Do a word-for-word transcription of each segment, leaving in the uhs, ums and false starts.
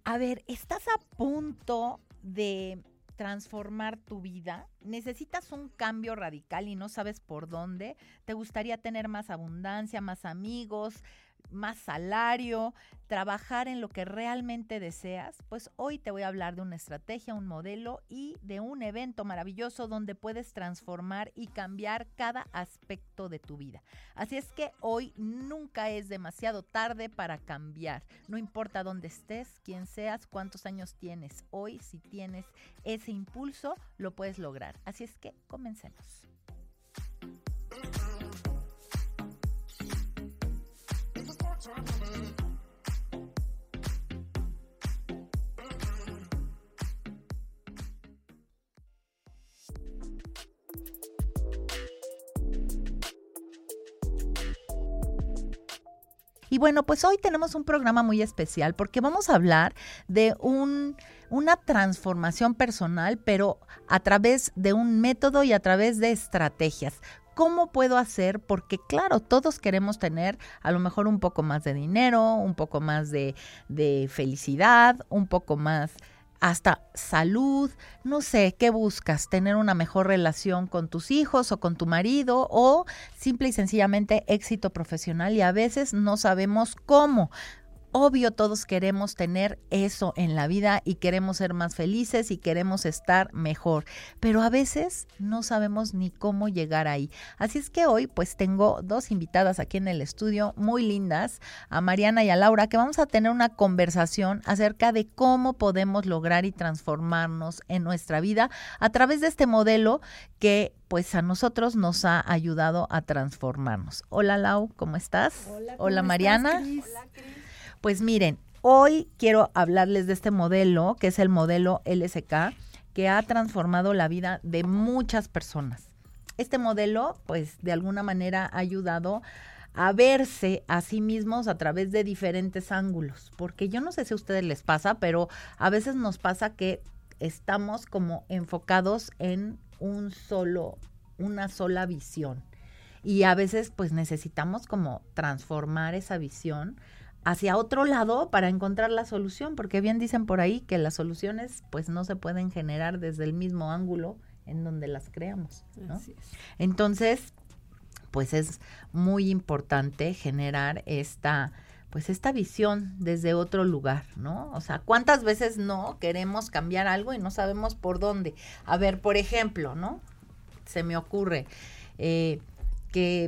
A ver, ¿estás a punto de transformar tu vida? ¿Necesitas un cambio radical y no sabes por dónde? ¿Te gustaría tener más abundancia, más amigos, más salario, trabajar en lo que realmente deseas? Pues hoy te voy a hablar de una estrategia, un modelo y de un evento maravilloso donde puedes transformar y cambiar cada aspecto de tu vida. Así es que hoy nunca es demasiado tarde para cambiar. No importa dónde estés, quién seas, cuántos años tienes. Hoy, si tienes ese impulso, lo puedes lograr. Así es que comencemos. Y bueno, pues hoy tenemos un programa muy especial porque vamos a hablar de un, una transformación personal, pero a través de un método y a través de estrategias. ¿Cómo puedo hacer? Porque claro, todos queremos tener a lo mejor un poco más de dinero, un poco más de, de felicidad, un poco más hasta salud, no sé, ¿qué buscas? ¿Tener una mejor relación con tus hijos o con tu marido o simple y sencillamente éxito profesional? Y a veces no sabemos cómo. Obvio, todos queremos tener eso en la vida y queremos ser más felices y queremos estar mejor, pero a veces no sabemos ni cómo llegar ahí. Así es que hoy pues tengo dos invitadas aquí en el estudio muy lindas, a Mariana y a Laura, que vamos a tener una conversación acerca de cómo podemos lograr y transformarnos en nuestra vida a través de este modelo que pues a nosotros nos ha ayudado a transformarnos. Hola Lau, ¿cómo estás? Hola, ¿cómo Hola estás, Mariana. Cris? Hola, Cris. Pues miren, hoy quiero hablarles de este modelo, que es el modelo L S K, que ha transformado la vida de muchas personas. Este modelo, pues, de alguna manera ha ayudado a verse a sí mismos a través de diferentes ángulos, porque yo no sé si a ustedes les pasa, pero a veces nos pasa que estamos como enfocados en un solo, una sola visión. Y a veces, pues, necesitamos como transformar esa visión hacia otro lado para encontrar la solución, porque bien dicen por ahí que las soluciones pues no se pueden generar desde el mismo ángulo en donde las creamos, ¿no? Así es. Entonces, pues es muy importante generar esta pues esta visión desde otro lugar, ¿no? O sea, ¿cuántas veces no queremos cambiar algo y no sabemos por dónde? A ver, por ejemplo, ¿no? Se me ocurre eh, que,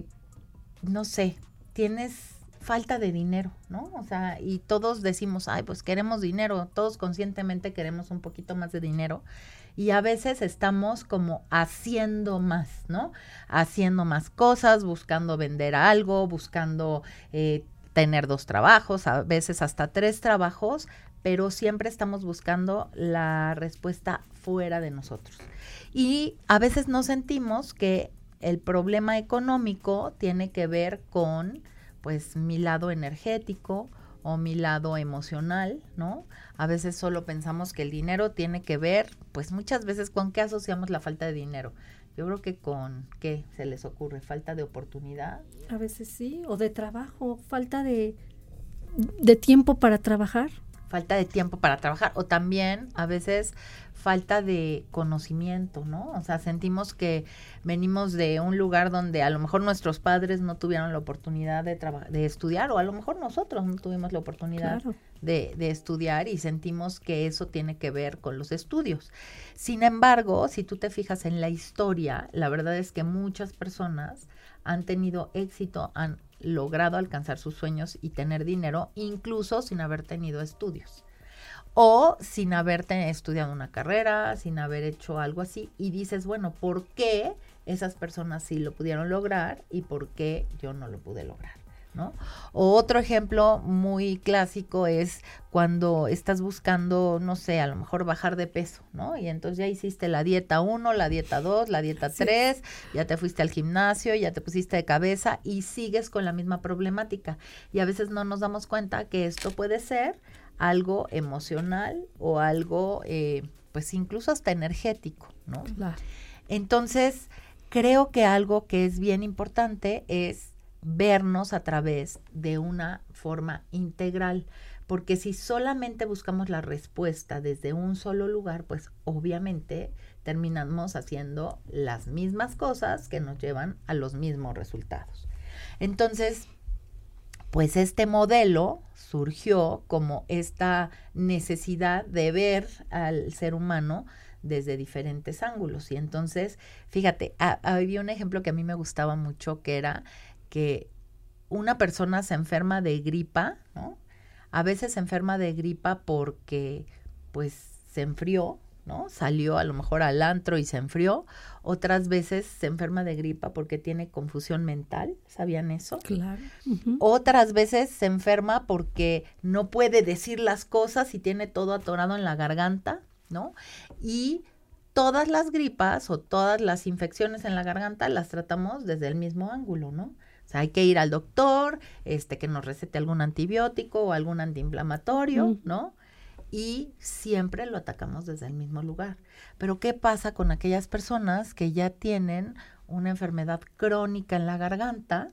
no sé, tienes falta de dinero, ¿no? O sea, y todos decimos, ay, pues queremos dinero, todos conscientemente queremos un poquito más de dinero y a veces estamos como haciendo más, ¿no? Haciendo más cosas, buscando vender algo, buscando eh, tener dos trabajos, a veces hasta tres trabajos, pero siempre estamos buscando la respuesta fuera de nosotros. Y a veces nos sentimos que el problema económico tiene que ver con pues mi lado energético o mi lado emocional, ¿no? A veces solo pensamos que el dinero tiene que ver, pues muchas veces, ¿con qué asociamos la falta de dinero? Yo creo que con, ¿qué se les ocurre? ¿Falta de oportunidad? A veces sí, o de trabajo, falta de, de tiempo para trabajar. Falta de tiempo para trabajar, o también a veces falta de conocimiento, ¿no? O sea, sentimos que venimos de un lugar donde a lo mejor nuestros padres no tuvieron la oportunidad de traba- de estudiar, o a lo mejor nosotros no tuvimos la oportunidad Claro. de, de estudiar y sentimos que eso tiene que ver con los estudios. Sin embargo, si tú te fijas en la historia, la verdad es que muchas personas han tenido éxito, han logrado alcanzar sus sueños y tener dinero, incluso sin haber tenido estudios. O sin haber ten- estudiado una carrera, sin haber hecho algo así. Y dices, bueno, ¿por qué esas personas sí lo pudieron lograr y por qué yo no lo pude lograr? ¿No? O otro ejemplo muy clásico es cuando estás buscando, no sé, a lo mejor bajar de peso, ¿no? Y entonces ya hiciste la dieta uno, la dieta dos, la dieta tres, ya te fuiste al gimnasio, ya te pusiste de cabeza y sigues con la misma problemática. Y a veces no nos damos cuenta que esto puede ser algo emocional o algo, eh, pues incluso hasta energético, ¿no? Claro. Entonces, creo que algo que es bien importante es vernos a través de una forma integral, Porque si solamente buscamos la respuesta desde un solo lugar, pues obviamente terminamos haciendo las mismas cosas que nos llevan a los mismos resultados. Entonces, pues este modelo surgió como esta necesidad de ver al ser humano desde diferentes ángulos. Y entonces, fíjate, a, había un ejemplo que a mí me gustaba mucho, que era que una persona se enferma de gripa, ¿no? A veces se enferma de gripa porque, pues, se enfrió, ¿no? Salió a lo mejor al antro y se enfrió. Otras veces se enferma de gripa porque tiene confusión mental. ¿Sabían eso? Claro. Uh-huh. Otras veces se enferma porque no puede decir las cosas y tiene todo atorado en la garganta, ¿no? Y todas las gripas o todas las infecciones en la garganta las tratamos desde el mismo ángulo, ¿no? O sea, hay que ir al doctor, este, que nos recete algún antibiótico o algún antiinflamatorio, uh-huh. ¿no? Y siempre lo atacamos desde el mismo lugar. Pero ¿qué pasa con aquellas personas que ya tienen una enfermedad crónica en la garganta?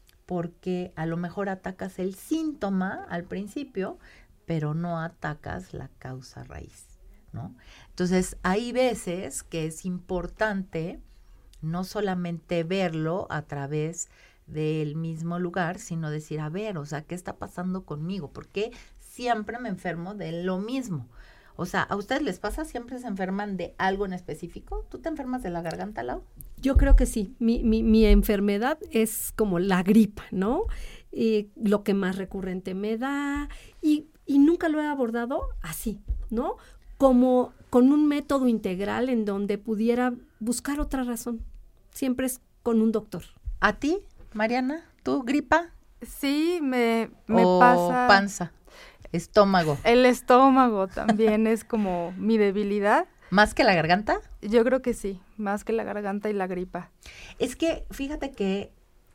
Porque a lo mejor atacas el síntoma al principio, pero no atacas la causa raíz, ¿no? Entonces, hay veces que es importante no solamente verlo a través del mismo lugar, sino decir, a ver, o sea, ¿qué está pasando conmigo? ¿Por qué siempre me enfermo de lo mismo? O sea, ¿a ustedes les pasa? ¿Siempre se enferman de algo en específico? ¿Tú te enfermas de la garganta, Lau? Yo creo que sí. Mi, mi, mi enfermedad es como la gripa, ¿no? Eh, lo que más recurrente me da y, y nunca lo he abordado así, ¿no? Como con un método integral en donde pudiera buscar otra razón. Siempre es con un doctor. ¿A ti, Mariana? ¿Tú, gripa? Sí, me, me o pasa... panza, estómago. El estómago también es como mi debilidad. ¿Más que la garganta? Yo creo que sí, más que la garganta y la gripa. Es que, fíjate que,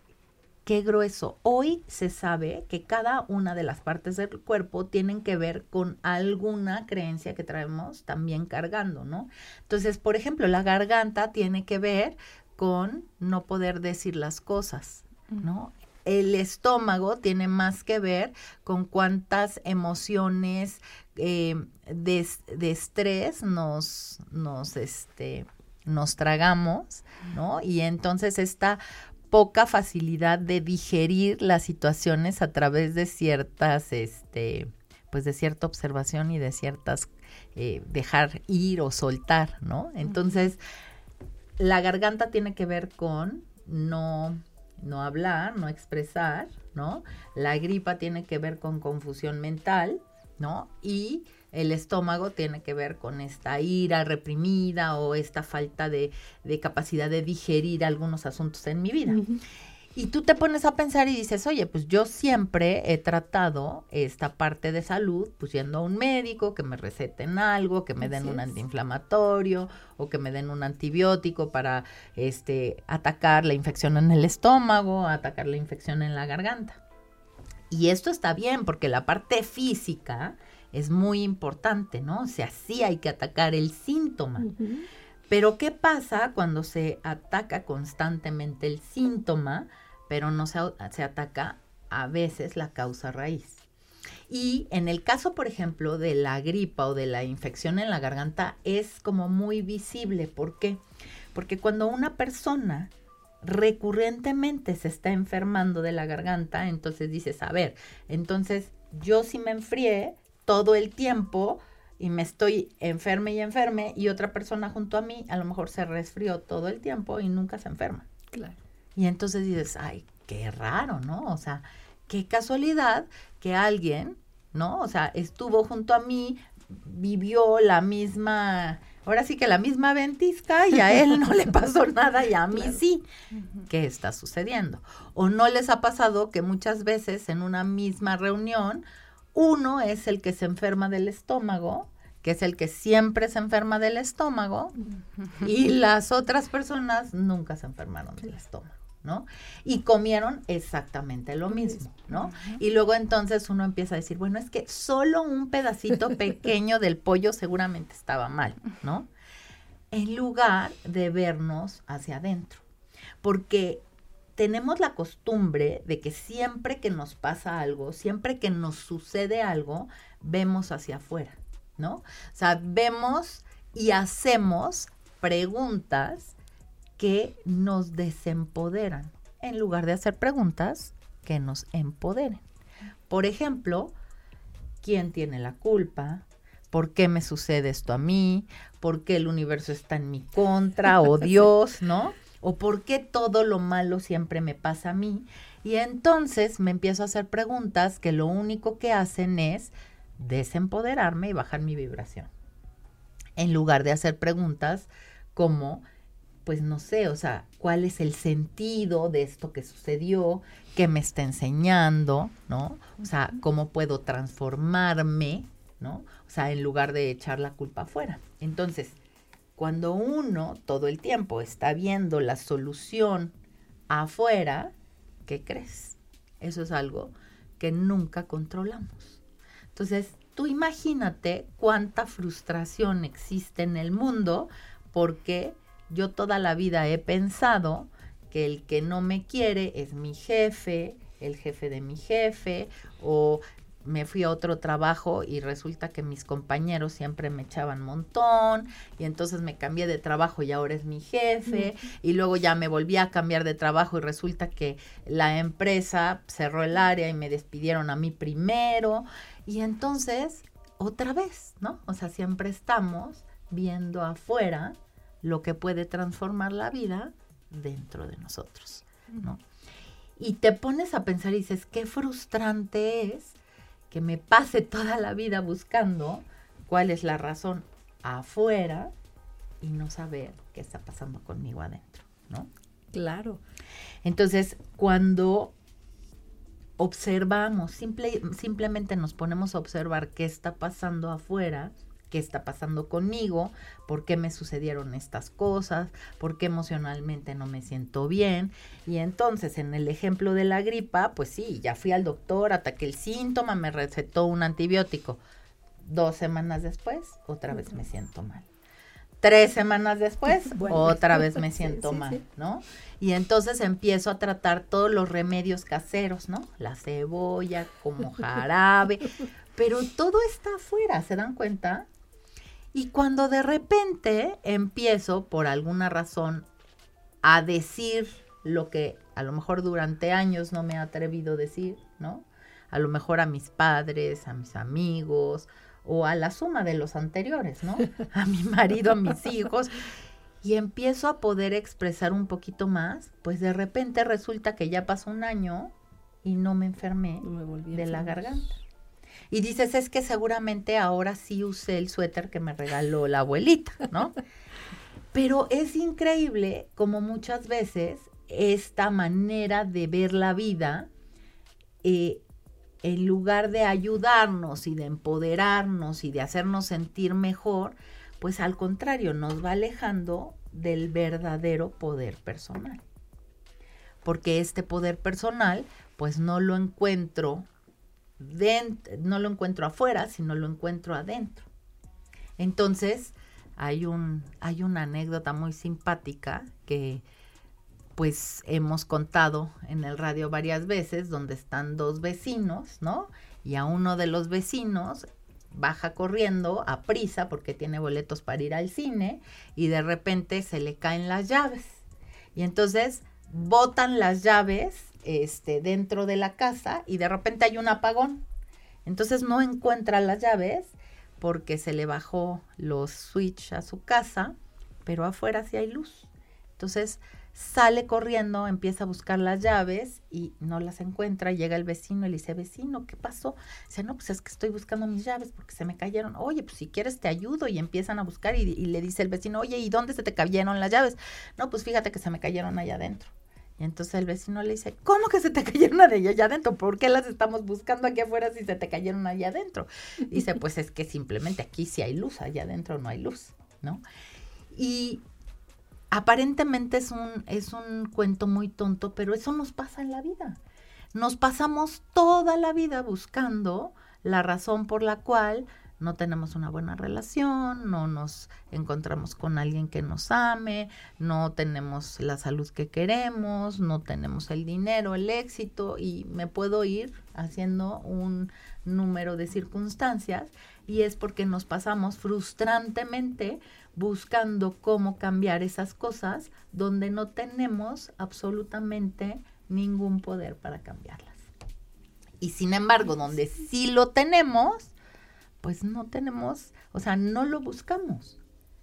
qué grueso. Hoy se sabe que cada una de las partes del cuerpo tienen que ver con alguna creencia que traemos también cargando, ¿no? Entonces, por ejemplo, la garganta tiene que ver con no poder decir las cosas, ¿no? El estómago tiene más que ver con cuántas emociones eh, de, de estrés nos, nos, este, nos tragamos, ¿no? Y entonces esta poca facilidad de digerir las situaciones a través de ciertas, este, pues de cierta observación y de ciertas, eh, dejar ir o soltar, ¿no? Entonces, la garganta tiene que ver con no, no hablar, no expresar, ¿no? La gripa tiene que ver con confusión mental, ¿no? Y el estómago tiene que ver con esta ira reprimida o esta falta de, de capacidad de digerir algunos asuntos en mi vida. Uh-huh. Y tú te pones a pensar y dices, oye, pues yo siempre he tratado esta parte de salud, pues yendo a un médico, que me receten algo, que me den un antiinflamatorio o que me den un antibiótico para este atacar la infección en el estómago, atacar la infección en la garganta. Y esto está bien porque la parte física es muy importante, ¿no? O sea, sí hay que atacar el síntoma. Uh-huh. Pero ¿qué pasa cuando se ataca constantemente el síntoma, pero no se, se ataca a veces la causa raíz? Y en el caso, por ejemplo, de la gripa o de la infección en la garganta, es como muy visible. ¿Por qué? Porque cuando una persona recurrentemente se está enfermando de la garganta, entonces dices, a ver, entonces yo sí me enfrié todo el tiempo y me estoy enferme y enferme, y otra persona junto a mí a lo mejor se resfrió todo el tiempo y nunca se enferma. Claro. Y entonces dices, ay, qué raro, ¿no? O sea, qué casualidad que alguien, ¿no? O sea, estuvo junto a mí, vivió la misma, ahora sí que la misma ventisca, y a él no le pasó nada y a mí claro. sí. Uh-huh. ¿Qué está sucediendo? O no les ha pasado que muchas veces en una misma reunión uno es el que se enferma del estómago, que es el que siempre se enferma del estómago, y las otras personas nunca se enfermaron del estómago, ¿no? Y comieron exactamente lo mismo, ¿no? Y luego entonces uno empieza a decir, bueno, es que solo un pedacito pequeño del pollo seguramente estaba mal, ¿no? En lugar de vernos hacia adentro. Porque tenemos la costumbre de que siempre que nos pasa algo, siempre que nos sucede algo, vemos hacia afuera, ¿no? O sea, vemos y hacemos preguntas que nos desempoderan, en lugar de hacer preguntas que nos empoderen. Por ejemplo, ¿quién tiene la culpa? ¿Por qué me sucede esto a mí? ¿Por qué el universo está en mi contra? ¿O Dios, no? ¿O por qué todo lo malo siempre me pasa a mí? Y entonces me empiezo a hacer preguntas que lo único que hacen es desempoderarme y bajar mi vibración. En lugar de hacer preguntas como, pues no sé, o sea, ¿cuál es el sentido de esto que sucedió? ¿Qué me está enseñando? ¿No? O sea, ¿cómo puedo transformarme? ¿No? O sea, en lugar de echar la culpa afuera. Entonces, cuando uno todo el tiempo está viendo la solución afuera, ¿qué crees? Eso es algo que nunca controlamos. Entonces, tú imagínate cuánta frustración existe en el mundo porque yo toda la vida he pensado que el que no me quiere es mi jefe, el jefe de mi jefe, o me fui a otro trabajo y resulta que mis compañeros siempre me echaban montón y entonces me cambié de trabajo y ahora es mi jefe uh-huh. y luego ya me volví a cambiar de trabajo y resulta que la empresa cerró el área y me despidieron a mí primero y entonces otra vez, ¿no? O sea, siempre estamos viendo afuera lo que puede transformar la vida dentro de nosotros, ¿no? Y te pones a pensar y dices, qué frustrante es que me pase toda la vida buscando cuál es la razón afuera y no saber qué está pasando conmigo adentro, ¿no? Claro. Entonces, cuando observamos, simple, simplemente nos ponemos a observar qué está pasando afuera, qué está pasando conmigo, por qué me sucedieron estas cosas, por qué emocionalmente no me siento bien. Y entonces, en el ejemplo de la gripa, pues sí, ya fui al doctor, ataqué el síntoma, me recetó un antibiótico. Dos semanas después, otra vez me siento mal. Tres semanas después, bueno, otra vez me siento sí, sí, mal, sí. ¿no? Y entonces empiezo a tratar todos los remedios caseros, ¿no? La cebolla, como jarabe, pero todo está afuera, ¿se dan cuenta? Y cuando de repente empiezo, por alguna razón, a decir lo que a lo mejor durante años no me he atrevido a decir, ¿no? A lo mejor a mis padres, a mis amigos, o a la suma de los anteriores, ¿no? A mi marido, a mis hijos, y empiezo a poder expresar un poquito más, pues de repente resulta que ya pasó un año y no me enfermé no me de la garganta. Y dices, es que seguramente ahora sí usé el suéter que me regaló la abuelita, ¿no? Pero es increíble como muchas veces esta manera de ver la vida, eh, en lugar de ayudarnos y de empoderarnos y de hacernos sentir mejor, pues al contrario, nos va alejando del verdadero poder personal. Porque este poder personal, pues no lo encuentro Dentro, no lo encuentro afuera, sino lo encuentro adentro. Entonces, hay un, hay una anécdota muy simpática que pues hemos contado en el radio varias veces, donde están dos vecinos, ¿no? Y a uno de los vecinos baja corriendo a prisa porque tiene boletos para ir al cine y de repente se le caen las llaves. Y entonces botan las llaves este, dentro de la casa y de repente hay un apagón. Entonces no encuentra las llaves porque se le bajó los switch a su casa, pero afuera sí hay luz. Entonces sale corriendo, empieza a buscar las llaves y no las encuentra. Llega el vecino y le dice, vecino, ¿qué pasó? Dice, no, pues es que estoy buscando mis llaves porque se me cayeron. Oye, pues si quieres te ayudo. Y empiezan a buscar y, y le dice el vecino, oye, ¿y dónde se te cayeron las llaves? No, pues fíjate que se me cayeron allá adentro. Y entonces el vecino le dice, ¿cómo que se te cayeron allá adentro? ¿Por qué las estamos buscando aquí afuera si se te cayeron allá adentro? Dice, pues es que simplemente aquí sí hay luz, allá adentro no hay luz, ¿no? Y aparentemente es un, es un cuento muy tonto, pero eso nos pasa en la vida. Nos pasamos toda la vida buscando la razón por la cual no tenemos una buena relación, no nos encontramos con alguien que nos ame, no tenemos la salud que queremos, no tenemos el dinero, el éxito, y me puedo ir haciendo un número de circunstancias, y es porque nos pasamos frustrantemente buscando cómo cambiar esas cosas donde no tenemos absolutamente ningún poder para cambiarlas. Y sin embargo, donde sí lo tenemos, pues no tenemos, o sea, no lo buscamos.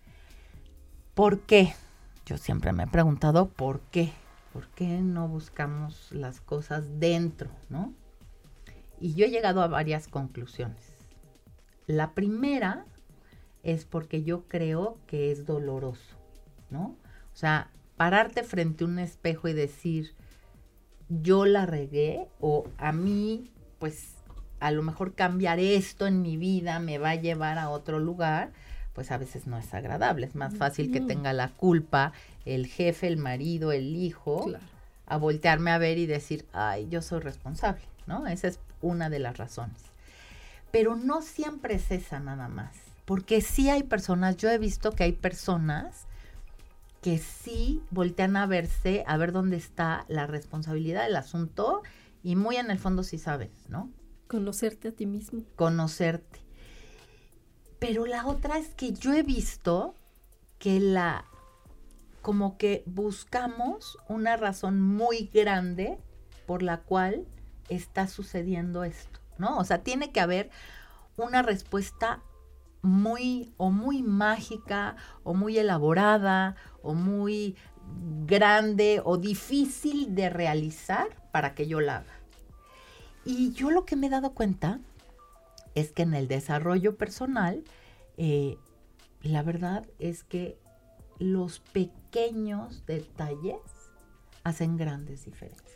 ¿Por qué? Yo siempre me he preguntado por qué. ¿Por qué no buscamos las cosas dentro, no? Y yo he llegado a varias conclusiones. La primera es porque yo creo que es doloroso, ¿no? O sea, pararte frente a un espejo y decir, yo la regué, o a mí, pues, a lo mejor cambiar esto en mi vida me va a llevar a otro lugar, pues a veces no es agradable. Es más fácil que tenga la culpa el jefe, el marido, el hijo, claro, a voltearme a ver y decir, ay, yo soy responsable, ¿no? Esa es una de las razones. Pero no siempre es esa nada más, porque sí hay personas, yo he visto que hay personas que sí voltean a verse, a ver dónde está la responsabilidad del asunto, y muy en el fondo sí saben, ¿no? Conocerte a ti mismo. Conocerte. Pero la otra es que yo he visto que la, como que buscamos una razón muy grande por la cual está sucediendo esto, ¿no? O sea, tiene que haber una respuesta muy, o muy mágica, o muy elaborada, o muy grande, o difícil de realizar para que yo la haga. Y yo lo que me he dado cuenta es que en el desarrollo personal, eh, la verdad es que los pequeños detalles hacen grandes diferencias.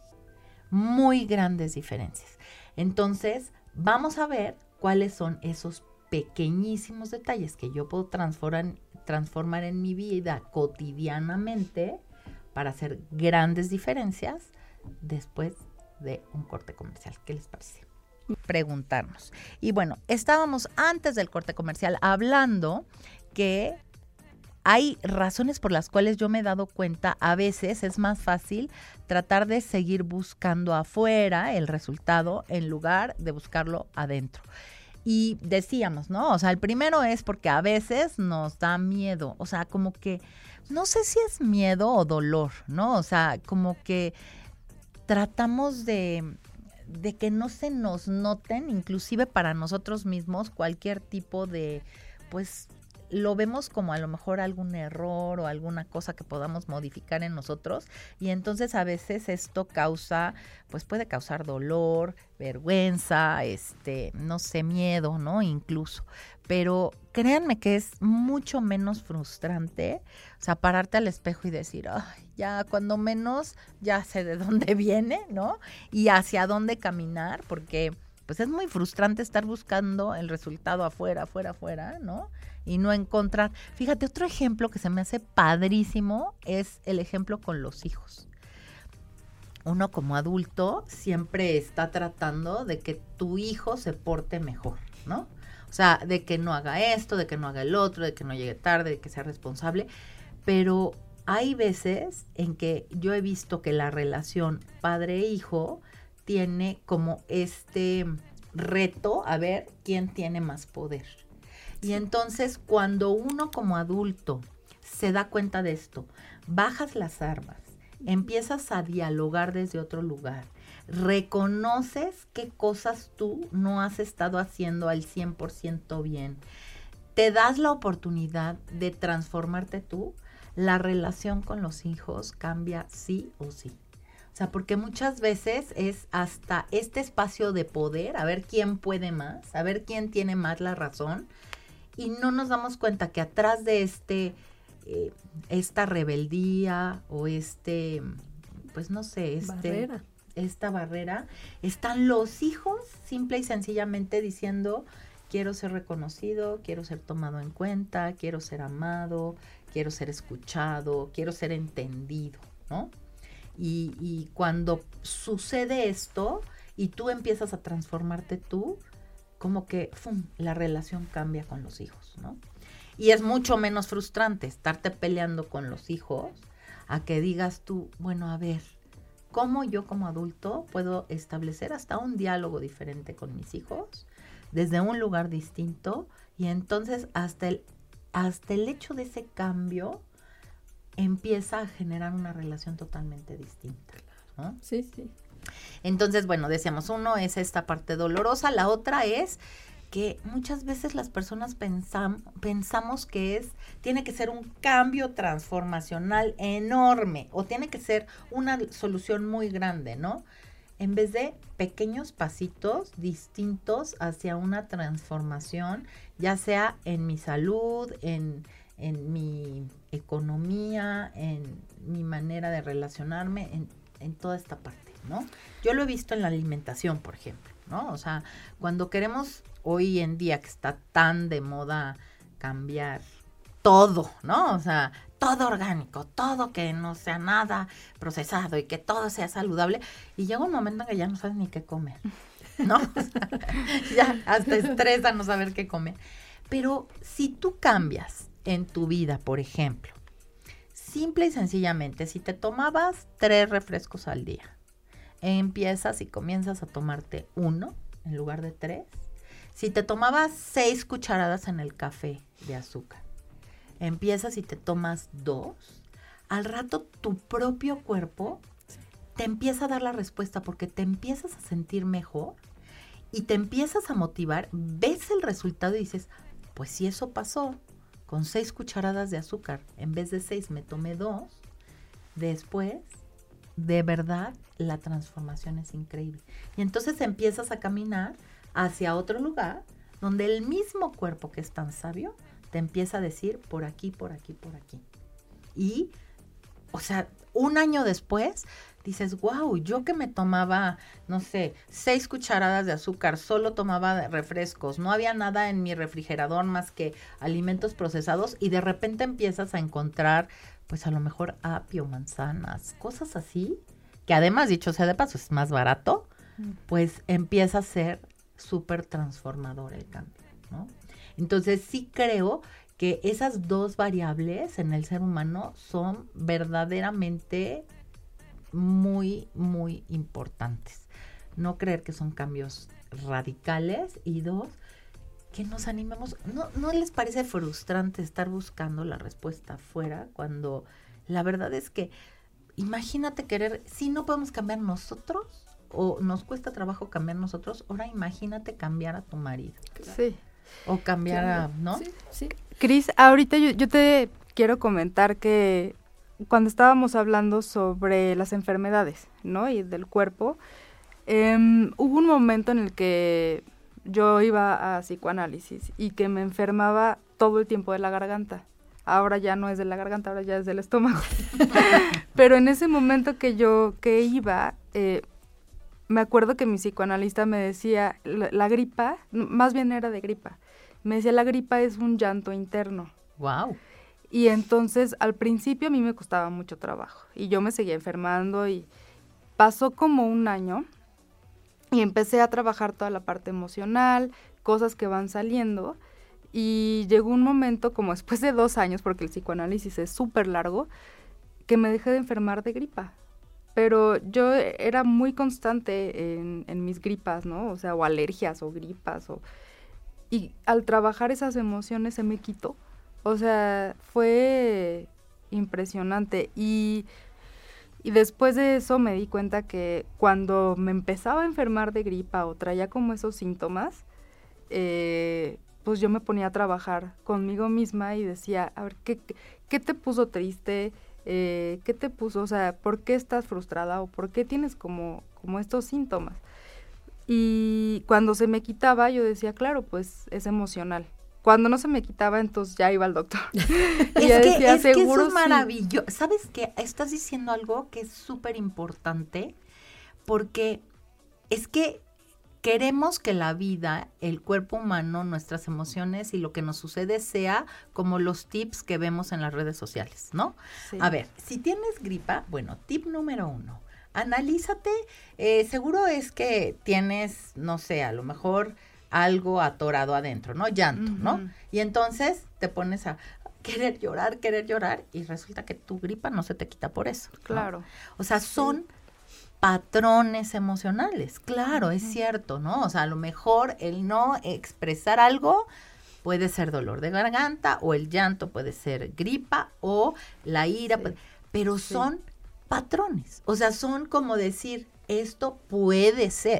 Muy grandes diferencias. Entonces, vamos a ver cuáles son esos pequeñísimos detalles que yo puedo transformar, transformar en mi vida cotidianamente para hacer grandes diferencias después de un corte comercial. ¿Qué les parece? Preguntarnos. Y bueno, estábamos antes del corte comercial hablando que hay razones por las cuales yo me he dado cuenta, a veces es más fácil tratar de seguir buscando afuera el resultado en lugar de buscarlo adentro. Y decíamos, ¿no? O sea, el primero es porque a veces nos da miedo, o sea, como que, no sé si es miedo o dolor, ¿no? O sea, como que tratamos de, de que no se nos noten, inclusive para nosotros mismos, cualquier tipo de, pues, lo vemos como a lo mejor algún error o alguna cosa que podamos modificar en nosotros, y entonces a veces esto causa, pues puede causar dolor, vergüenza, este, no sé, miedo, ¿no? Incluso. Pero créanme que es mucho menos frustrante, o sea, pararte al espejo y decir, ay, ya cuando menos ya sé de dónde viene, ¿no? Y hacia dónde caminar, porque pues es muy frustrante estar buscando el resultado afuera, afuera, afuera, ¿no? Y no encontrar. Fíjate, otro ejemplo que se me hace padrísimo es el ejemplo con los hijos. Uno como adulto siempre está tratando de que tu hijo se porte mejor, ¿no? O sea, de que no haga esto, de que no haga el otro, de que no llegue tarde, de que sea responsable. Pero hay veces en que yo he visto que la relación padre-hijo tiene como este reto a ver quién tiene más poder. Y entonces cuando uno como adulto se da cuenta de esto, bajas las armas, empiezas a dialogar desde otro lugar, reconoces qué cosas tú no has estado haciendo al cien por ciento bien, te das la oportunidad de transformarte tú, la relación con los hijos cambia sí o sí. O sea, porque muchas veces es hasta este espacio de poder, a ver quién puede más, a ver quién tiene más la razón, y no nos damos cuenta que atrás de este, eh, esta rebeldía o este, pues no sé, este, barrera. esta barrera, están los hijos simple y sencillamente diciendo, quiero ser reconocido, quiero ser tomado en cuenta, quiero ser amado, quiero ser escuchado, quiero ser entendido, ¿no? Y, y cuando sucede esto y tú empiezas a transformarte tú, como que ¡fum!, la relación cambia con los hijos, ¿no? Y es mucho menos frustrante estarte peleando con los hijos a que digas tú, bueno, a ver, ¿cómo yo como adulto puedo establecer hasta un diálogo diferente con mis hijos desde un lugar distinto? Y entonces hasta el, hasta el hecho de ese cambio empieza a generar una relación totalmente distinta, ¿no? Sí, sí. Entonces, bueno, decíamos, uno es esta parte dolorosa, la otra es que muchas veces las personas pensam, pensamos que es, tiene que ser un cambio transformacional enorme o tiene que ser una solución muy grande, ¿no? En vez de pequeños pasitos distintos hacia una transformación, ya sea en mi salud, en, en mi economía, en mi manera de relacionarme, en, en toda esta parte, ¿no? Yo lo he visto en la alimentación, por ejemplo, ¿no? O sea, cuando queremos hoy en día que está tan de moda cambiar todo, ¿no? O sea, todo orgánico, todo que no sea nada procesado y que todo sea saludable. Y llega un momento en que ya no sabes ni qué comer, ¿no? O sea, ya hasta estresa no saber qué comer. Pero si tú cambias en tu vida, por ejemplo, simple y sencillamente, si te tomabas tres refrescos al día, empiezas y comienzas a tomarte uno en lugar de tres. Si te tomabas seis cucharadas en el café de azúcar, empiezas y te tomas dos, al rato tu propio cuerpo te empieza a dar la respuesta porque te empiezas a sentir mejor y te empiezas a motivar, ves el resultado y dices, pues si eso pasó, con seis cucharadas de azúcar, en vez de seis me tomé dos, después, de verdad, la transformación es increíble. Y entonces empiezas a caminar hacia otro lugar donde el mismo cuerpo que es tan sabio te empieza a decir por aquí, por aquí, por aquí. Y, o sea, un año después dices, wow, yo que me tomaba, no sé, seis cucharadas de azúcar, solo tomaba refrescos, no había nada en mi refrigerador más que alimentos procesados y de repente empiezas a encontrar, pues a lo mejor apio, manzanas, cosas así, que además, dicho sea de paso, es más barato, pues empieza a ser súper transformador el cambio, ¿no? Entonces sí creo que esas dos variables en el ser humano son verdaderamente muy, muy importantes. No creer que son cambios radicales y dos, que nos animemos. ¿No, no les parece frustrante estar buscando la respuesta afuera cuando la verdad es que imagínate querer, si no podemos cambiar nosotros o nos cuesta trabajo cambiar nosotros, ahora imagínate cambiar a tu marido. Sí. O cambiar Claro. a, ¿no? Sí, sí. Cris, ahorita yo, yo te quiero comentar que cuando estábamos hablando sobre las enfermedades, ¿no? Y del cuerpo, eh, hubo un momento en el que yo iba a psicoanálisis y que me enfermaba todo el tiempo de la garganta. Ahora ya no es de la garganta, ahora ya es del estómago. Pero en ese momento que yo que iba, eh, me acuerdo que mi psicoanalista me decía, la, la gripa, más bien era de gripa, me decía, la gripa es un llanto interno. Wow. Y entonces, al principio a mí me costaba mucho trabajo y yo me seguía enfermando y pasó como un año y empecé a trabajar toda la parte emocional, cosas que van saliendo y llegó un momento como después de dos años, porque el psicoanálisis es súper largo, que me dejé de enfermar de gripa. Pero yo era muy constante en, en mis gripas, ¿no? O sea, o alergias o gripas. O, y al trabajar esas emociones se me quitó. O sea, fue impresionante. Y, y después de eso me di cuenta que cuando me empezaba a enfermar de gripa o traía como esos síntomas, eh, pues yo me ponía a trabajar conmigo misma y decía, a ver, ¿qué, qué te puso triste? Eh, ¿qué te puso? O sea, ¿por qué estás frustrada o por qué tienes como, como estos síntomas? Y cuando se me quitaba, yo decía, claro, pues es emocional. Cuando no se me quitaba, entonces ya iba al doctor. Es, y que, decía, es que eso seguro es sí. maravilloso. ¿Sabes qué? Estás diciendo algo que es súper importante porque es que queremos que la vida, el cuerpo humano, nuestras emociones y lo que nos sucede sea como los tips que vemos en las redes sociales, ¿no? Sí. A ver, si tienes gripa, bueno, tip número uno, analízate, eh, seguro es que tienes, no sé, a lo mejor algo atorado adentro, ¿no? Llanto, Ujú. ¿no? Y entonces te pones a querer llorar, querer llorar, y resulta que tu gripa no se te quita por eso, ¿no? Claro. O sea, son patrones emocionales, claro, es cierto, ¿no? O sea, a lo mejor el no expresar algo puede ser dolor de garganta, o el llanto puede ser gripa, o la ira, Sí. puede- pero Sí. son patrones, o sea, son como decir, esto puede ser.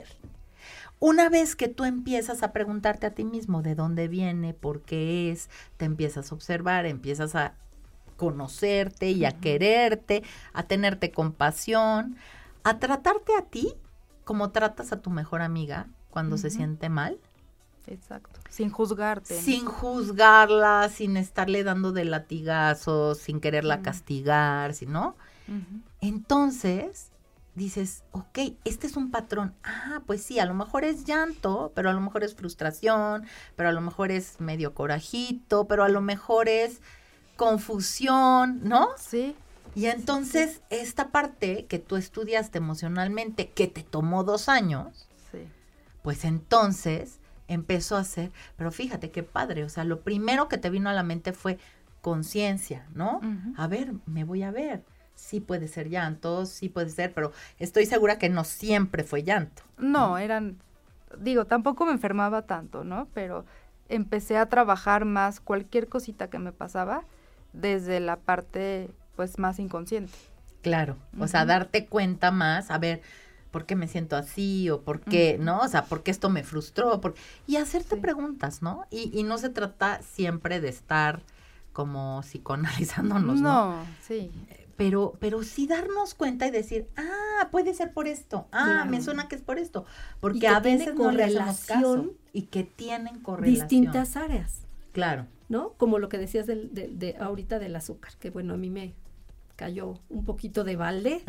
Una vez que tú empiezas a preguntarte a ti mismo de dónde viene, por qué es, te empiezas a observar, empiezas a conocerte y a Ujú. quererte, a tenerte compasión, a tratarte a ti como tratas a tu mejor amiga cuando se Ujú. siente mal, Exacto. Sin juzgarte. ¿no? sin juzgarla, sin estarle dando de latigazos, sin quererla Mm. castigar, si no. Ujú. Entonces dices, ok, este es un patrón. Ah, pues sí, a lo mejor es llanto, pero a lo mejor es frustración, pero a lo mejor es medio corajito, pero a lo mejor es confusión, ¿no? Sí. Y entonces esta parte que tú estudiaste emocionalmente, que te tomó dos años, Sí. pues entonces empezó a ser, pero fíjate qué padre, o sea, lo primero que te vino a la mente fue conciencia, ¿no? Ujú. A ver, me voy a ver. Sí puede ser llanto, sí puede ser, pero estoy segura que no siempre fue llanto. No, eran, digo, tampoco me enfermaba tanto, ¿no? Pero empecé a trabajar más cualquier cosita que me pasaba desde la parte, pues, más inconsciente. Claro, o sea, Ujú. darte cuenta más, a ver, ¿por qué me siento así? O ¿por qué, Ujú. no? O sea, ¿por qué esto me frustró? Por- Y hacerte Sí. preguntas, ¿no? Y, y no se trata siempre de estar como psicoanalizándonos, ¿no? No, sí. Pero, pero sí darnos cuenta y decir, ah, puede ser por esto, ah, Claro. me suena que es por esto, Y porque que a tiene veces no le hacemos caso correlación y que tienen correlación. distintas áreas, Claro, ¿no? Como lo que decías del, de, de ahorita del azúcar, que bueno, a mí me cayó un poquito de balde,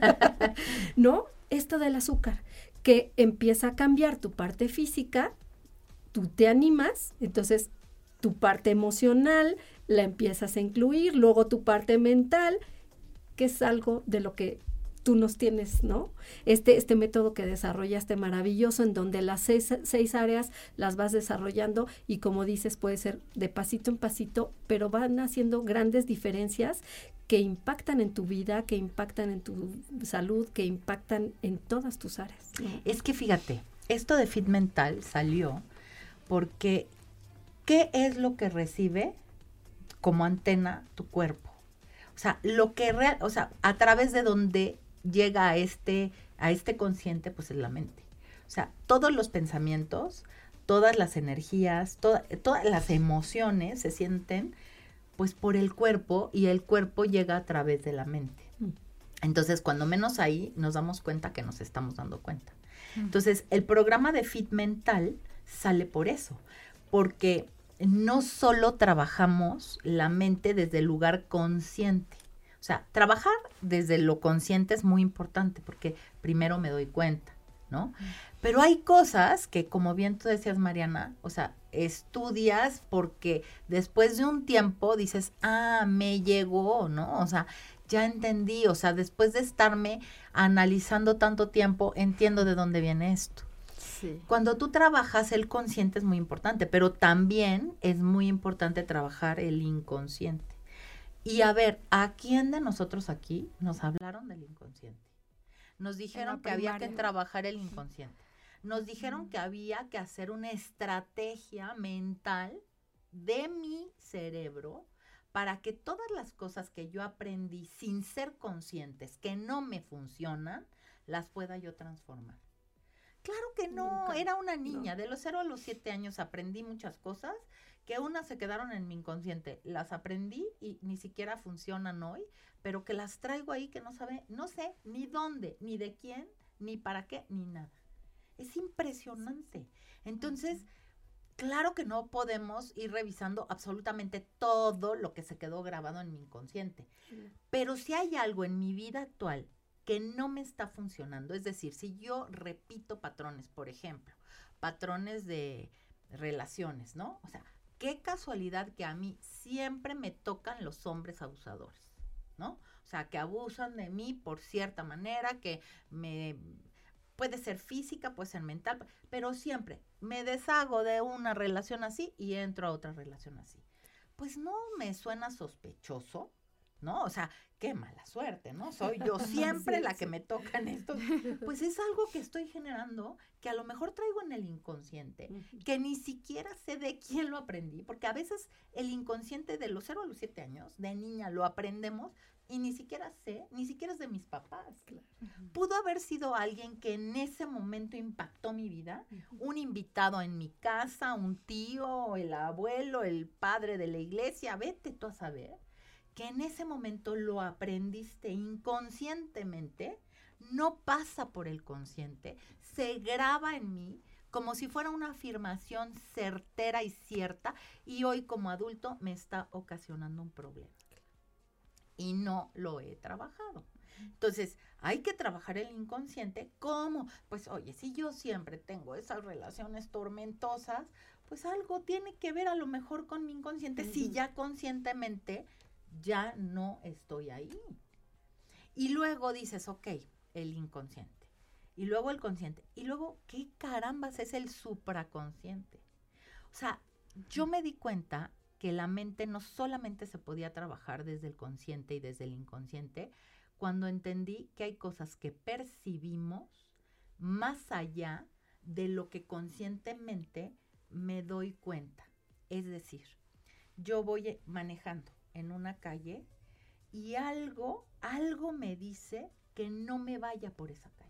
¿no? Esto del azúcar, que empieza a cambiar tu parte física, tú te animas, entonces tu parte emocional la empiezas a incluir, luego tu parte mental, que es algo de lo que tú nos tienes, ¿no? Este, este método que desarrollaste maravilloso, en donde las seis, seis áreas las vas desarrollando y como dices, puede ser de pasito en pasito, pero van haciendo grandes diferencias que impactan en tu vida, que impactan en tu salud, que impactan en todas tus áreas, ¿no? es que fíjate, esto de Fit Mental salió porque ¿qué es lo que recibe como antena tu cuerpo? O sea, lo que real, o sea, a través de donde llega a este, a este consciente, pues es la mente. O sea, todos los pensamientos, todas las energías, toda, todas las emociones se sienten pues por el cuerpo y el cuerpo llega a través de la mente. Mm. Entonces, cuando menos ahí nos damos cuenta que nos estamos dando cuenta. Entonces, el programa de Fit Mental sale por eso, porque no solo trabajamos la mente desde el lugar consciente. O sea, trabajar desde lo consciente es muy importante porque primero me doy cuenta, ¿no? Pero hay cosas que, como bien tú decías, Mariana, o sea, estudias porque después de un tiempo dices, ah, me llegó, ¿no? O sea, ya entendí, o sea, después de estarme analizando tanto tiempo, entiendo de dónde viene esto. Sí. Cuando tú trabajas el consciente es muy importante, pero también es muy importante trabajar el inconsciente. Y a ver, ¿a quién de nosotros aquí nos hablaron del inconsciente? Nos dijeron que había que primaria. trabajar el inconsciente. Nos dijeron que había que hacer una estrategia mental de mi cerebro para que todas las cosas que yo aprendí sin ser conscientes, que no me funcionan, las pueda yo transformar. Claro que no, Nunca, era una niña, no. de los cero a los siete años aprendí muchas cosas que unas se quedaron en mi inconsciente, las aprendí y ni siquiera funcionan hoy, pero que las traigo ahí que no sabe, no sé ni dónde, ni de quién, ni para qué, ni nada. Es impresionante. Entonces, claro que no podemos ir revisando absolutamente todo lo que se quedó grabado en mi inconsciente, pero si hay algo en mi vida actual que no me está funcionando, es decir, si yo repito patrones, por ejemplo, patrones de relaciones, ¿no? O sea, qué casualidad que a mí siempre me tocan los hombres abusadores, ¿no? O sea, que abusan de mí por cierta manera, que me Puede ser física, puede ser mental, pero siempre me deshago de una relación así y entro a otra relación así. Pues no me suena sospechoso, ¿no? O sea, qué mala suerte, ¿no? Soy yo siempre Sí, la sí. que me tocan estos. Pues es algo que estoy generando, que a lo mejor traigo en el inconsciente, Ujú. que ni siquiera sé de quién lo aprendí, porque a veces el inconsciente de los cero a los siete años, de niña, lo aprendemos y ni siquiera sé, ni siquiera es de mis papás. Claro. Pudo haber sido alguien que en ese momento impactó mi vida, un invitado en mi casa, un tío, el abuelo, el padre de la iglesia, vete tú a saber, que en ese momento lo aprendiste inconscientemente, no pasa por el consciente, se graba en mí como si fuera una afirmación certera y cierta, y hoy como adulto me está ocasionando un problema. Y no lo he trabajado. Entonces, hay que trabajar el inconsciente. ¿Cómo? Pues, oye, si yo siempre tengo esas relaciones tormentosas, pues algo tiene que ver a lo mejor con mi inconsciente, uh-huh. si ya conscientemente ya no estoy ahí. Y luego dices, ok, el inconsciente. Y luego el consciente. Y luego, ¿qué carambas es el supraconsciente? O sea, yo me di cuenta que la mente no solamente se podía trabajar desde el consciente y desde el inconsciente, cuando entendí que hay cosas que percibimos más allá de lo que conscientemente me doy cuenta. Es decir, yo voy manejando en una calle y algo, algo me dice que no me vaya por esa calle.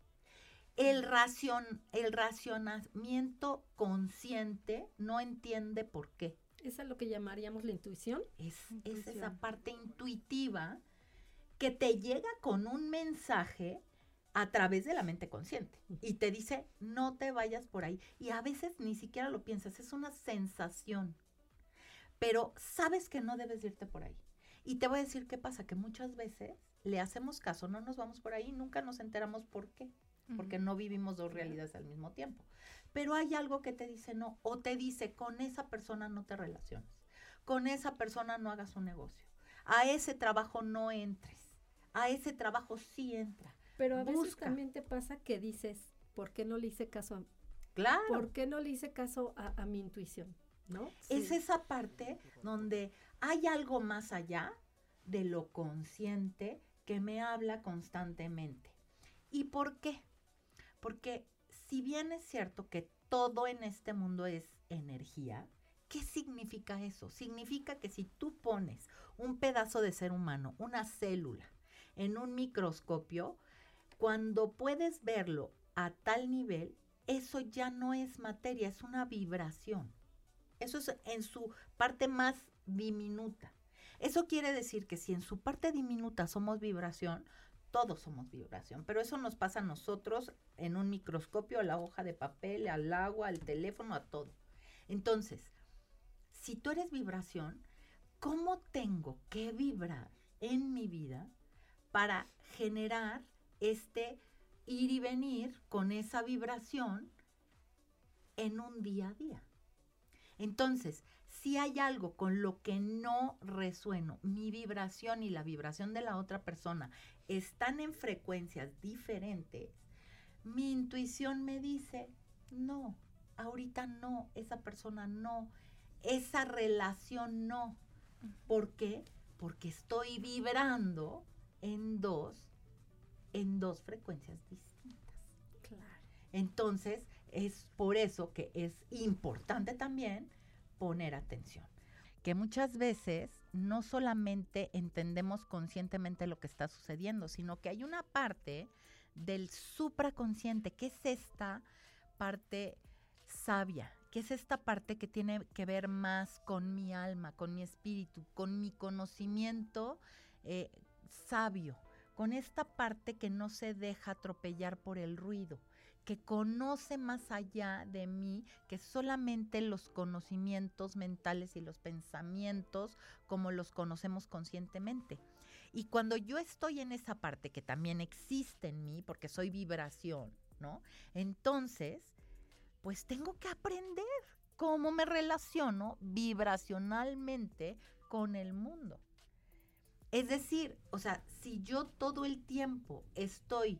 El, racion, el racionamiento consciente no entiende por qué. ¿Esa es lo que llamaríamos la intuición? Es, intuición. es esa parte intuitiva que te llega con un mensaje a través de la mente consciente y te dice, no te vayas por ahí. Y a veces ni siquiera lo piensas, es una sensación. Pero sabes que no debes irte por ahí. Y te voy a decir qué pasa, que muchas veces le hacemos caso, no nos vamos por ahí, nunca nos enteramos por qué. Porque no vivimos dos realidades al mismo tiempo. Pero hay algo que te dice no, o te dice, con esa persona no te relaciones, con esa persona no hagas un negocio, a ese trabajo no entres, a ese trabajo sí entra. Pero a veces Busca. También te pasa que dices, ¿por qué no le hice caso a Claro. ¿Por qué no le hice caso a, a mi intuición? ¿No? Es Sí. esa parte donde hay algo más allá de lo consciente que me habla constantemente. ¿Y por qué? Porque si bien es cierto que todo en este mundo es energía, ¿qué significa eso? Significa que si tú pones un pedazo de ser humano, una célula, en un microscopio, cuando puedes verlo a tal nivel, eso ya no es materia, es una vibración. Eso es en su parte más diminuta. Eso quiere decir que si en su parte diminuta somos vibración, todos somos vibración, pero eso nos pasa a nosotros en un microscopio, a la hoja de papel, al agua, al teléfono, a todo. Entonces, si tú eres vibración, ¿cómo tengo que vibrar en mi vida para generar este ir y venir con esa vibración en un día a día? Entonces, si hay algo con lo que no resueno, mi vibración y la vibración de la otra persona están en frecuencias diferentes, mi intuición me dice, no, ahorita no, esa persona no, esa relación no. ¿Por qué? Porque estoy vibrando en dos, en dos frecuencias distintas. Claro. Entonces, es por eso que es importante también poner atención. Que muchas veces no solamente entendemos conscientemente lo que está sucediendo, sino que hay una parte del supraconsciente, que es esta parte sabia, que es esta parte que tiene que ver más con mi alma, con mi espíritu, con mi conocimiento eh, sabio, con esta parte que no se deja atropellar por el ruido, que conoce más allá de mí que solamente los conocimientos mentales y los pensamientos como los conocemos conscientemente. Y cuando yo estoy en esa parte que también existe en mí, porque soy vibración, ¿no? Entonces, pues tengo que aprender cómo me relaciono vibracionalmente con el mundo. Es decir, o sea, si yo todo el tiempo estoy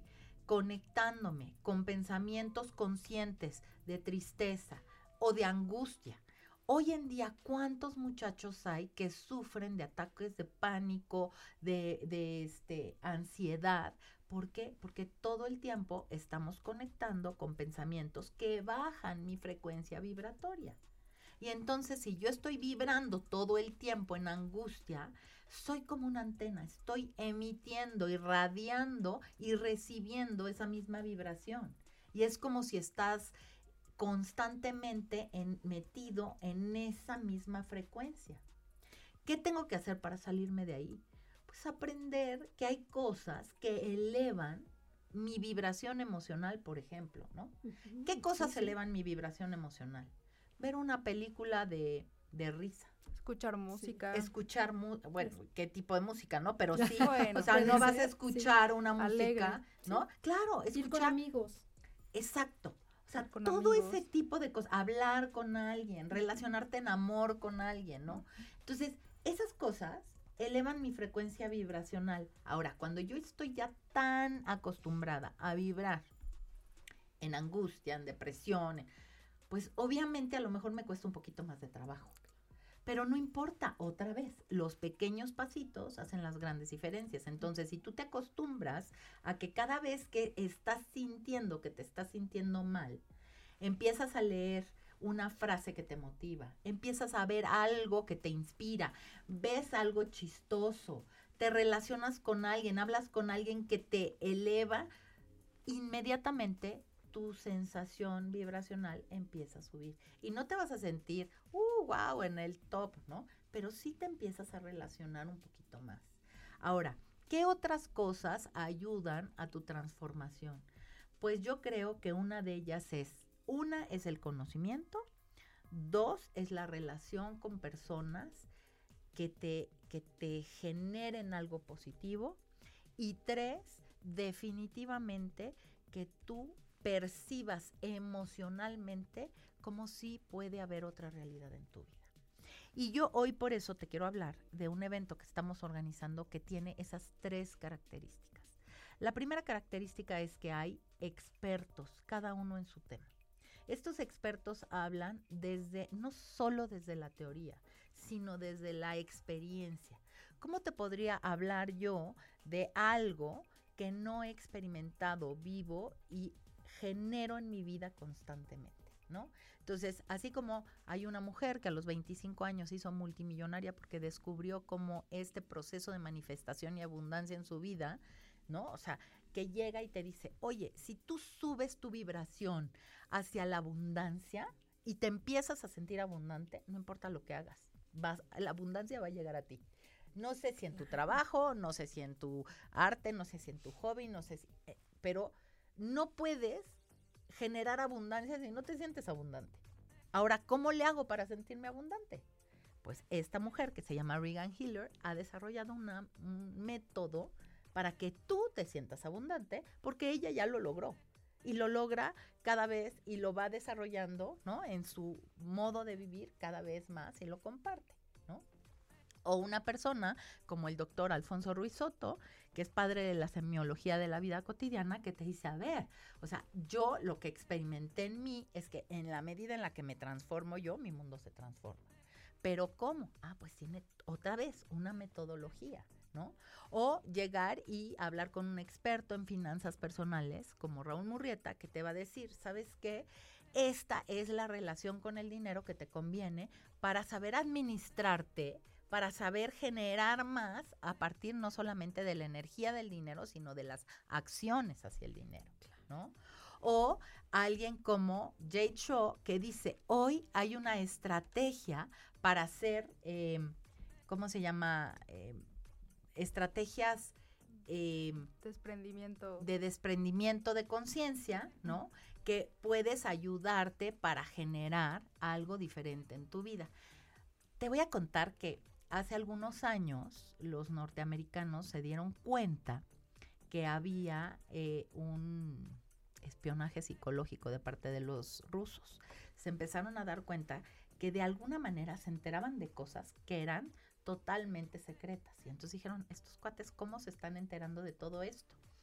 conectándome con pensamientos conscientes de tristeza o de angustia. Hoy en día, ¿cuántos muchachos hay que sufren de ataques de pánico, de, de este, ansiedad? ¿Por qué? Porque todo el tiempo estamos conectando con pensamientos que bajan mi frecuencia vibratoria. Y entonces, si yo estoy vibrando todo el tiempo en angustia, soy como una antena, estoy emitiendo, irradiando y recibiendo esa misma vibración. Y es como si estás constantemente en, metido en esa misma frecuencia. ¿Qué tengo que hacer para salirme de ahí? Pues aprender que hay cosas que elevan mi vibración emocional, por ejemplo, ¿no? Uh-huh. ¿Qué cosas sí, sí. elevan mi vibración emocional? Ver una película de, de risa. Escuchar música. Sí. Escuchar, mu- bueno, ¿qué tipo de música, no? Pero sí, bueno, o sea, no vas a escuchar sí. una música, alegre, ¿no? Sí. Claro, escuchar. Ir con amigos. Exacto. O sea, con todo amigos. Ese tipo de cosas, hablar con alguien, relacionarte en amor con alguien, ¿no? Entonces, esas cosas elevan mi frecuencia vibracional. Ahora, cuando yo estoy ya tan acostumbrada a vibrar en angustia, en depresión, pues obviamente a lo mejor me cuesta un poquito más de trabajo. Pero no importa, otra vez, los pequeños pasitos hacen las grandes diferencias. Entonces, si tú te acostumbras a que cada vez que estás sintiendo que te estás sintiendo mal, empiezas a leer una frase que te motiva, empiezas a ver algo que te inspira, ves algo chistoso, te relacionas con alguien, hablas con alguien que te eleva, inmediatamente tu sensación vibracional empieza a subir. Y no te vas a sentir, uh, wow, en el top, ¿no? Pero sí te empiezas a relacionar un poquito más. Ahora, ¿qué otras cosas ayudan a tu transformación? Pues yo creo que una de ellas es, una es el conocimiento, dos es la relación con personas que te, que te generen algo positivo, y tres, definitivamente que tú percibas emocionalmente como si puede haber otra realidad en tu vida. Y yo hoy por eso te quiero hablar de un evento que estamos organizando que tiene esas tres características. La primera característica es que hay expertos, cada uno en su tema. Estos expertos hablan desde, no solo desde la teoría, sino desde la experiencia. ¿Cómo te podría hablar yo de algo que no he experimentado vivo y genero en mi vida constantemente, ¿no? Entonces, así como hay una mujer que a los veinticinco años se hizo multimillonaria porque descubrió cómo este proceso de manifestación y abundancia en su vida, ¿no? O sea, que llega y te dice, oye, si tú subes tu vibración hacia la abundancia y te empiezas a sentir abundante, no importa lo que hagas, vas, la abundancia va a llegar a ti. No sé si en tu trabajo, no sé si en tu arte, no sé si en tu hobby, no sé si, eh, pero no puedes generar abundancia si no te sientes abundante. Ahora, ¿cómo le hago para sentirme abundante? Pues esta mujer que se llama Regan Hiller ha desarrollado una, un método para que tú te sientas abundante, porque ella ya lo logró y lo logra cada vez y lo va desarrollando, ¿no? En su modo de vivir cada vez más y lo comparte, ¿no? O una persona como el doctor Alfonso Ruiz Soto, que es padre de la semiología de la vida cotidiana, que te dice, a ver, o sea, yo lo que experimenté en mí es que en la medida en la que me transformo yo, mi mundo se transforma. ¿Pero cómo? Ah, pues tiene otra vez una metodología, ¿no? O llegar y hablar con un experto en finanzas personales, como Raúl Murrieta, que te va a decir, ¿sabes qué? Esta es la relación con el dinero que te conviene para saber administrarte, para saber generar más a partir no solamente de la energía del dinero, sino de las acciones hacia el dinero, ¿no? O alguien como Jade Shaw, que dice, hoy hay una estrategia para hacer, eh, ¿cómo se llama? Eh, estrategias eh, desprendimiento. de desprendimiento de conciencia, ¿no? Que puedes ayudarte para generar algo diferente en tu vida. Te voy a contar que hace algunos años los norteamericanos se dieron cuenta que había eh, un espionaje psicológico de parte de los rusos. Se empezaron a dar cuenta que de alguna manera se enteraban de cosas que eran totalmente secretas. Y entonces dijeron, estos cuates, ¿cómo se están enterando de todo esto?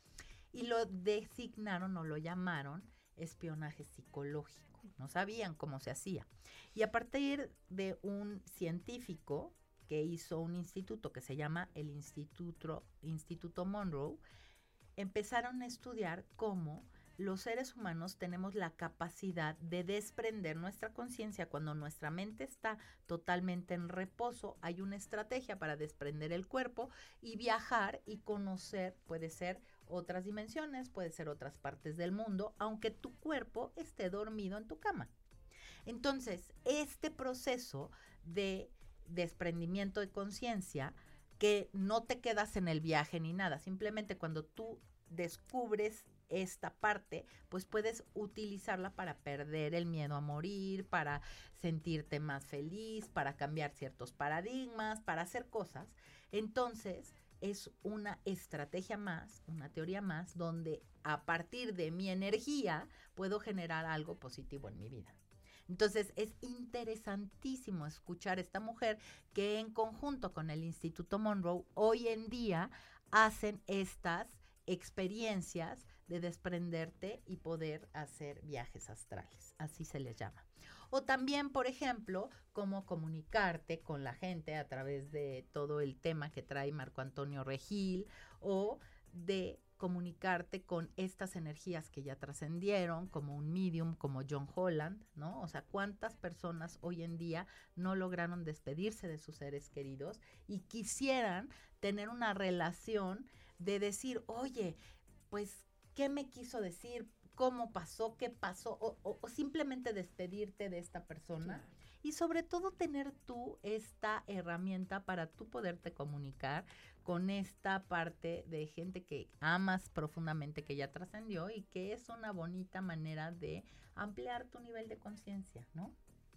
y lo designaron o lo llamaron espionaje psicológico. No sabían cómo se hacía. Y a partir de un científico que hizo un instituto que se llama el Instituto, Instituto Monroe, empezaron a estudiar cómo los seres humanos tenemos la capacidad de desprender nuestra conciencia cuando nuestra mente está totalmente en reposo. Hay una estrategia para desprender el cuerpo y viajar y conocer, puede ser otras dimensiones, puede ser otras partes del mundo, aunque tu cuerpo esté dormido en tu cama. Entonces, este proceso de desprendimiento de conciencia, que no te quedas en el viaje ni nada, simplemente cuando tú descubres esta parte, pues puedes utilizarla para perder el miedo a morir, para sentirte más feliz, para cambiar ciertos paradigmas, para hacer cosas. Entonces, es una estrategia más, una teoría más, donde a partir de mi energía puedo generar algo positivo en mi vida. Entonces, es interesantísimo escuchar a esta mujer que en conjunto con el Instituto Monroe hoy en día hacen estas experiencias de desprenderte y poder hacer viajes astrales, así se les llama. O también, por ejemplo, cómo comunicarte con la gente a través de todo el tema que trae Marco Antonio Regil, o de comunicarte con estas energías que ya trascendieron, como un medium, como John Holland, ¿no? O sea, ¿cuántas personas hoy en día no lograron despedirse de sus seres queridos y quisieran tener una relación de decir, oye, pues, ¿qué me quiso decir? ¿Cómo pasó? ¿Qué pasó? O, o, o simplemente despedirte de esta persona. Claro. Y sobre todo tener tú esta herramienta para tú poderte comunicar con esta parte de gente que amas profundamente, que ya trascendió y que es una bonita manera de ampliar tu nivel de conciencia, ¿no?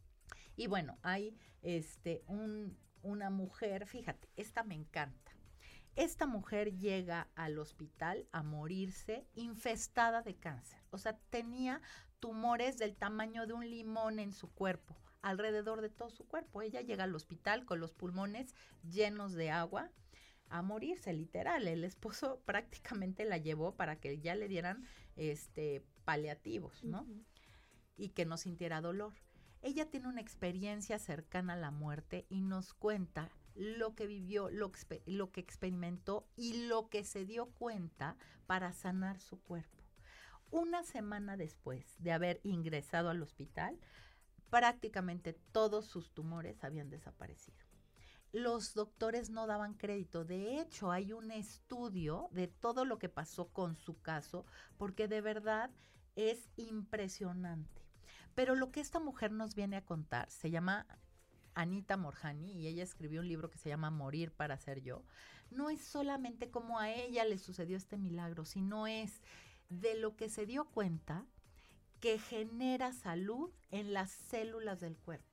Y bueno, hay este un, una mujer, fíjate, esta me encanta. Esta mujer llega al hospital a morirse infestada de cáncer. O sea, tenía tumores del tamaño de un limón en su cuerpo, alrededor de todo su cuerpo. Ella llega al hospital con los pulmones llenos de agua a morirse, literal. El esposo prácticamente la llevó para que ya le dieran este paliativos, ¿no? Uh-huh. Y que no sintiera dolor. Ella tiene una experiencia cercana a la muerte y nos cuenta lo que vivió, lo, lo que experimentó y lo que se dio cuenta para sanar su cuerpo. Una semana después de haber ingresado al hospital, prácticamente todos sus tumores habían desaparecido. Los doctores no daban crédito. De hecho, hay un estudio de todo lo que pasó con su caso, porque de verdad es impresionante. Pero lo que esta mujer nos viene a contar se llama Anita Moorjani, y ella escribió un libro que se llama Morir para ser yo. No es solamente cómo a ella le sucedió este milagro, sino es de lo que se dio cuenta que genera salud en las células del cuerpo.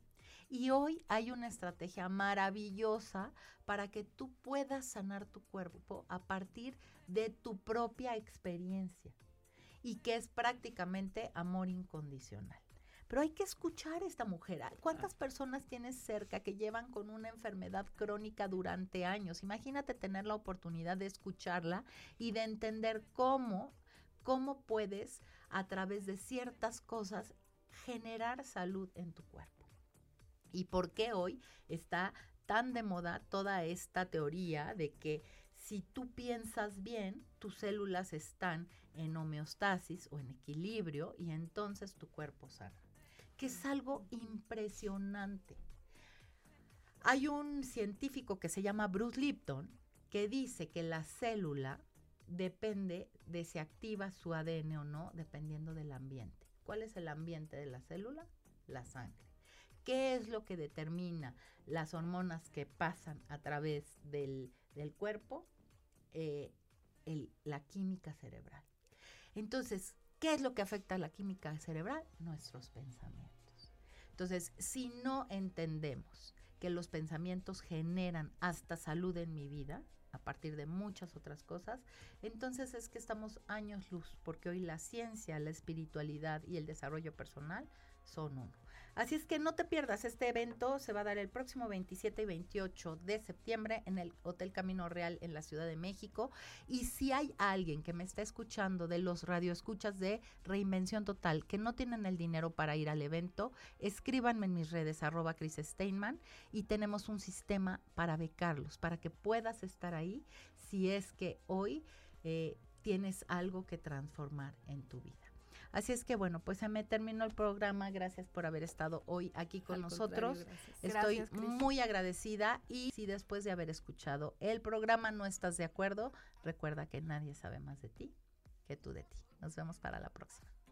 Y hoy hay una estrategia maravillosa para que tú puedas sanar tu cuerpo a partir de tu propia experiencia, y que es prácticamente amor incondicional. Pero hay que escuchar a esta mujer. ¿Cuántas personas tienes cerca que llevan con una enfermedad crónica durante años? Imagínate tener la oportunidad de escucharla y de entender cómo, cómo puedes, a través de ciertas cosas, generar salud en tu cuerpo. Y por qué hoy está tan de moda toda esta teoría de que si tú piensas bien, tus células están en homeostasis o en equilibrio y entonces tu cuerpo sana, que es algo impresionante. Hay un científico que se llama Bruce Lipton que dice que la célula depende de si activa su A D N o no, dependiendo del ambiente. ¿Cuál es el ambiente de la célula? La sangre. ¿Qué es lo que determina las hormonas que pasan a través del, del cuerpo? Eh, el, la química cerebral. Entonces, ¿qué es lo que afecta a la química cerebral? Nuestros pensamientos. Entonces, si no entendemos que los pensamientos generan hasta salud en mi vida, a partir de muchas otras cosas, entonces es que estamos años luz, porque hoy la ciencia, la espiritualidad y el desarrollo personal son uno. Así es que no te pierdas, este evento se va a dar el próximo veintisiete y veintiocho de septiembre en el Hotel Camino Real en la Ciudad de México. Y si hay alguien que me está escuchando de los radioescuchas de Reinvención Total que no tienen el dinero para ir al evento, escríbanme en mis redes arroba Cris Steinman y tenemos un sistema para becarlos, para que puedas estar ahí si es que hoy eh, tienes algo que transformar en tu vida. Así es que bueno, pues se me terminó el programa. Gracias por haber estado hoy aquí con Al nosotros. contrario, Estoy Gracias, Cris. muy agradecida y si después de haber escuchado el programa no estás de acuerdo, recuerda que nadie sabe más de ti que tú de ti. Nos vemos para la próxima.